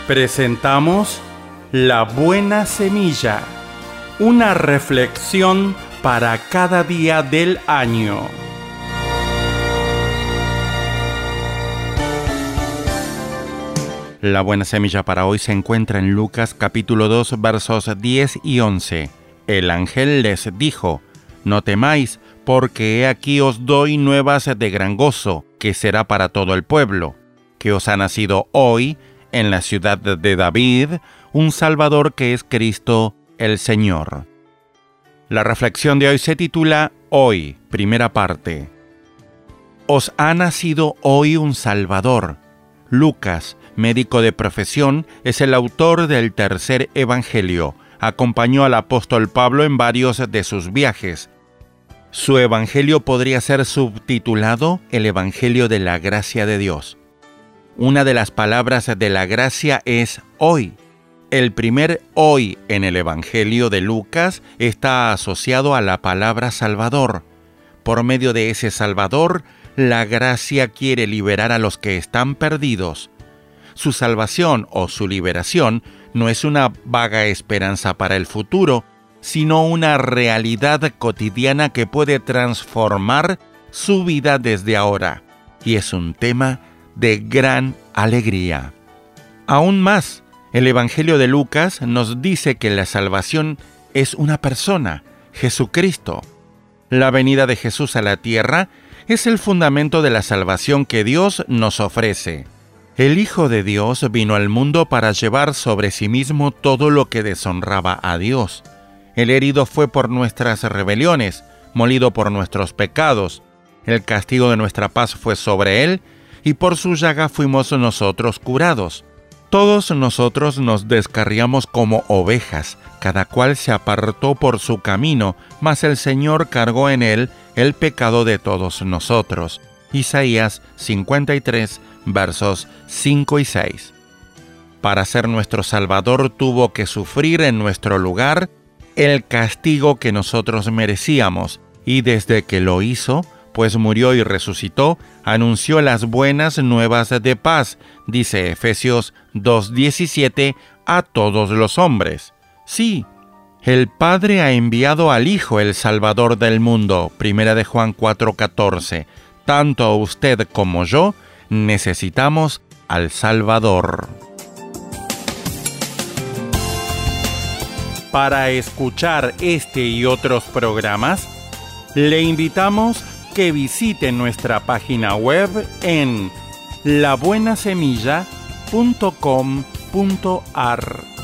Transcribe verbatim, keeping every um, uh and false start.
Presentamos La Buena Semilla, una reflexión para cada día del año. La buena semilla para hoy se encuentra en Lucas capítulo dos, versos diez y once. El ángel les dijo: «No temáis, porque he aquí os doy nuevas de gran gozo, que será para todo el pueblo, que os ha nacido hoy, en la ciudad de David, un Salvador que es Cristo el Señor». La reflexión de hoy se titula Hoy, primera parte. Os ha nacido hoy un Salvador. Lucas, médico de profesión, es el autor del tercer evangelio. Acompañó al apóstol Pablo en varios de sus viajes. Su evangelio podría ser subtitulado El Evangelio de la Gracia de Dios. Una de las palabras de la gracia es hoy. El primer hoy en el Evangelio de Lucas está asociado a la palabra Salvador. Por medio de ese Salvador, la gracia quiere liberar a los que están perdidos. Su salvación o su liberación no es una vaga esperanza para el futuro, sino una realidad cotidiana que puede transformar su vida desde ahora. Y es un tema de gran alegría. Aún más, el Evangelio de Lucas nos dice que la salvación es una persona, Jesucristo. La venida de Jesús a la tierra es el fundamento de la salvación que Dios nos ofrece. El Hijo de Dios vino al mundo para llevar sobre sí mismo todo lo que deshonraba a Dios. El herido fue por nuestras rebeliones, molido por nuestros pecados. El castigo de nuestra paz fue sobre él, y por su llaga fuimos nosotros curados. Todos nosotros nos descarriamos como ovejas, cada cual se apartó por su camino, mas el Señor cargó en él el pecado de todos nosotros. Isaías cincuenta y tres, versos cinco y seis. Para ser nuestro Salvador tuvo que sufrir en nuestro lugar el castigo que nosotros merecíamos, y desde que lo hizo, pues murió y resucitó, anunció las buenas nuevas de paz, dice Efesios dos diecisiete, a todos los hombres. Sí, el Padre ha enviado al Hijo, el Salvador del mundo, primera de Juan cuatro catorce. Tanto usted como yo necesitamos al Salvador. Para escuchar este y otros programas, le invitamos que visite nuestra página web en la buena semilla punto com punto a r.